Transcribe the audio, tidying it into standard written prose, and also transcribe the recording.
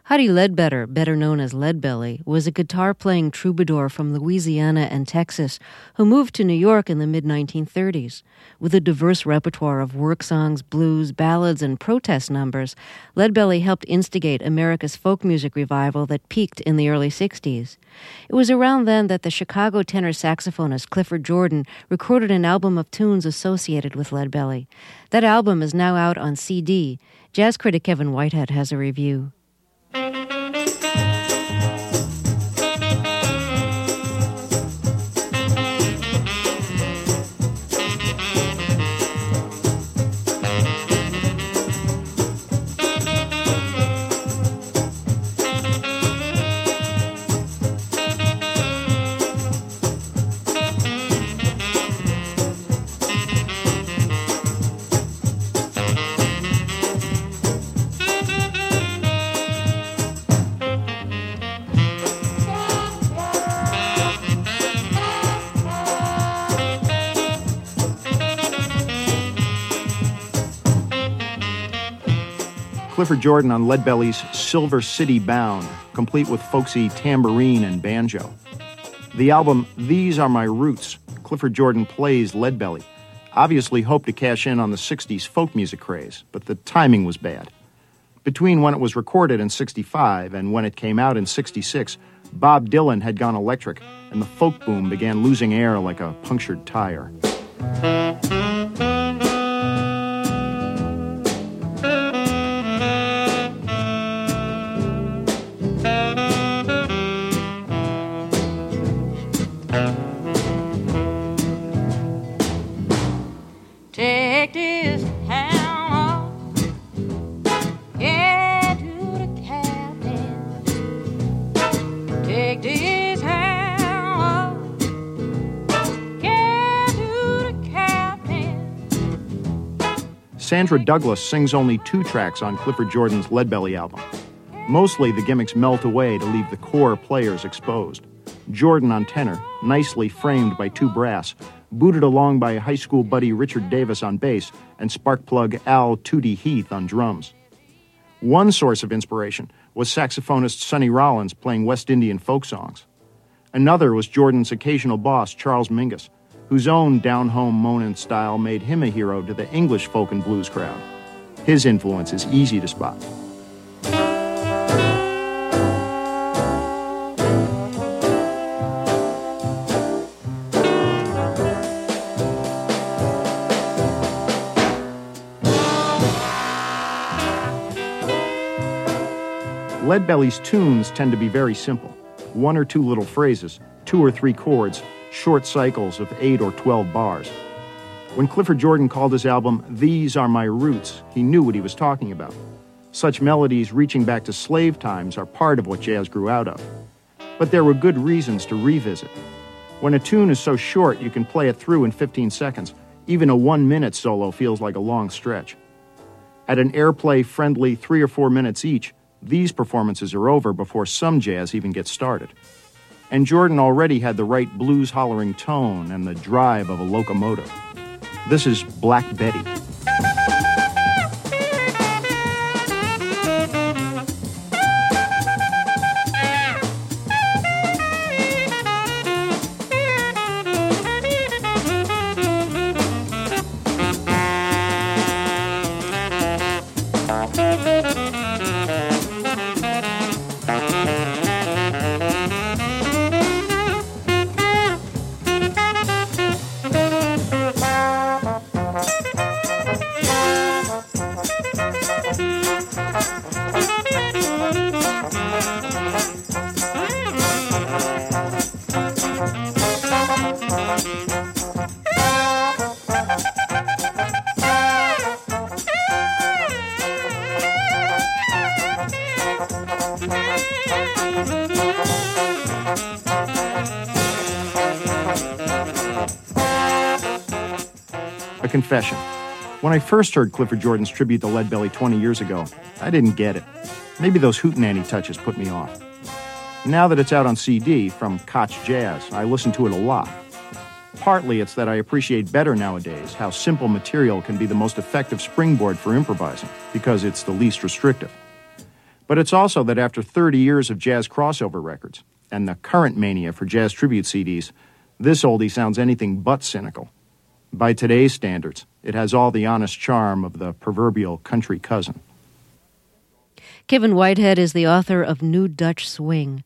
Huddie Ledbetter, better known as Leadbelly, was a guitar-playing troubadour from Louisiana and Texas who moved to New York in the mid-1930s. With a diverse repertoire of work songs, blues, ballads, and protest numbers, Leadbelly helped instigate America's folk music revival that peaked in the early 60s. It was around then that the Chicago tenor saxophonist Clifford Jordan recorded an album of tunes associated with Leadbelly. That album is now out on CD. Jazz critic Kevin Whitehead has a review. Clifford Jordan on Leadbelly's Silver City Bound, complete with folksy tambourine and banjo. The album These Are My Roots, Clifford Jordan plays Leadbelly, obviously hoped to cash in on the 60s folk music craze, but the timing was bad. Between when it was recorded in 65 and when it came out in 66, Bob Dylan had gone electric, and the folk boom began losing air like a punctured tire. Take this hammer, get to the captain. Take this hammer, get to the captain. Sandra Douglas sings only 2 tracks on Clifford Jordan's Leadbelly album. Mostly the gimmicks melt away to leave the core players exposed. Jordan on tenor, nicely framed by 2 brass, booted along by high school buddy Richard Davis on bass and sparkplug Al Tootie Heath on drums. One source of inspiration was saxophonist Sonny Rollins playing West Indian folk songs. Another was Jordan's occasional boss, Charles Mingus, whose own down-home moanin' style made him a hero to the English folk and blues crowd. His influence is easy to spot. Leadbelly's tunes tend to be very simple. 1 or 2 little phrases, 2 or 3 chords, short cycles of 8 or 12 bars. When Clifford Jordan called his album These Are My Roots, he knew what he was talking about. Such melodies reaching back to slave times are part of what jazz grew out of. But there were good reasons to revisit. When a tune is so short you can play it through in 15 seconds, even a 1-minute solo feels like a long stretch. At an airplay-friendly 3 or 4 minutes each, these performances are over before some jazz even gets started. And Jordan already had the right blues-hollering tone and the drive of a locomotive. This is Black Betty. A confession. When I first heard Clifford Jordan's tribute to Leadbelly 20 years ago, I didn't get it. Maybe those hootenanny touches put me off. Now that it's out on CD from Koch Jazz, I listen to it a lot. Partly it's that I appreciate better nowadays how simple material can be the most effective springboard for improvising, because it's the least restrictive. But it's also that after 30 years of jazz crossover records and the current mania for jazz tribute CDs, this oldie sounds anything but cynical. By today's standards, it has all the honest charm of the proverbial country cousin. Kevin Whitehead is the author of New Dutch Swing,